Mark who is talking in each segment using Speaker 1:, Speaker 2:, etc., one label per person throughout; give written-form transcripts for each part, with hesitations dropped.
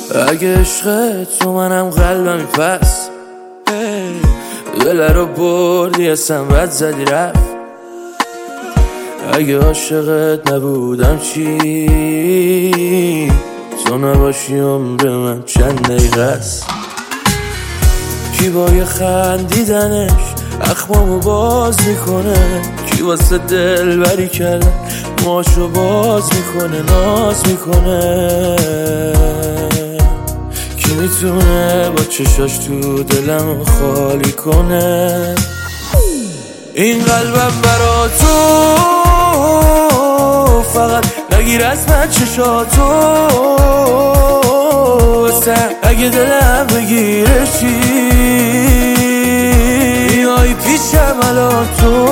Speaker 1: اگه عشق تو منم قلبمی پس دل رو بردی اصلا بد زدی رفت. اگه عاشقت نبودم چی تو نباشی عمر من چند دقیقه است. کی با یه خندیدنش اخمامو باز میکنه، کی واسه دل بری کردن ماشو باز میکنه ناز میکنه. کی میتونه با چشاش تو دلم خالی کنه. این قلبم برا تو فقط نگیر از من چشاتو واسه اگه دلم بگیره چی بیای پیشم الان تو.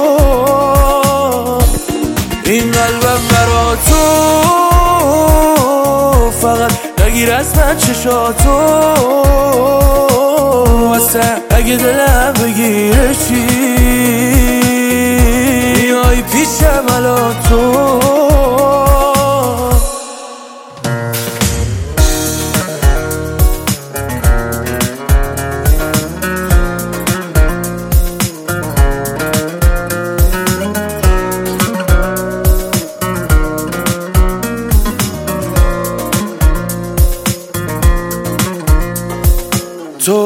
Speaker 1: این قلبم برا تو فقط نگیر از من چشاتو واسه اگه دلم بگیره چی بیای پیشم الان تو. تو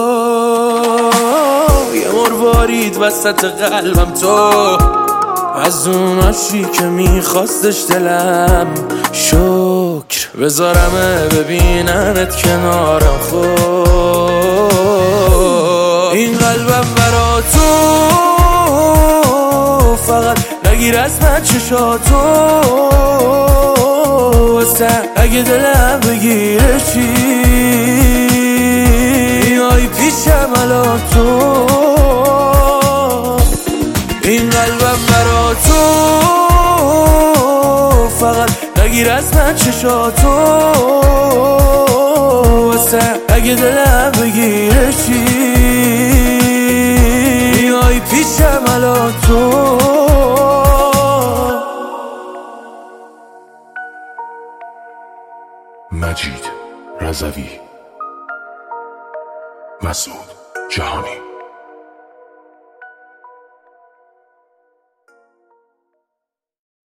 Speaker 1: یه مروارید وسط قلبم، تو از اون عاشقی که میخواستش دلم. شکر بذارمه ببیننت کنارم خود. این قلبم برا تو فقط نگیر از من چشاتو واسه اگه دلم بگیره چی بیای پیشم الان تو. این قلبم برا تو فقط نگیر از من چشاتو واسه اگه دلم بگیره چی بیای پیشم الان تو.
Speaker 2: مجید رضوی، مسعود جهانی.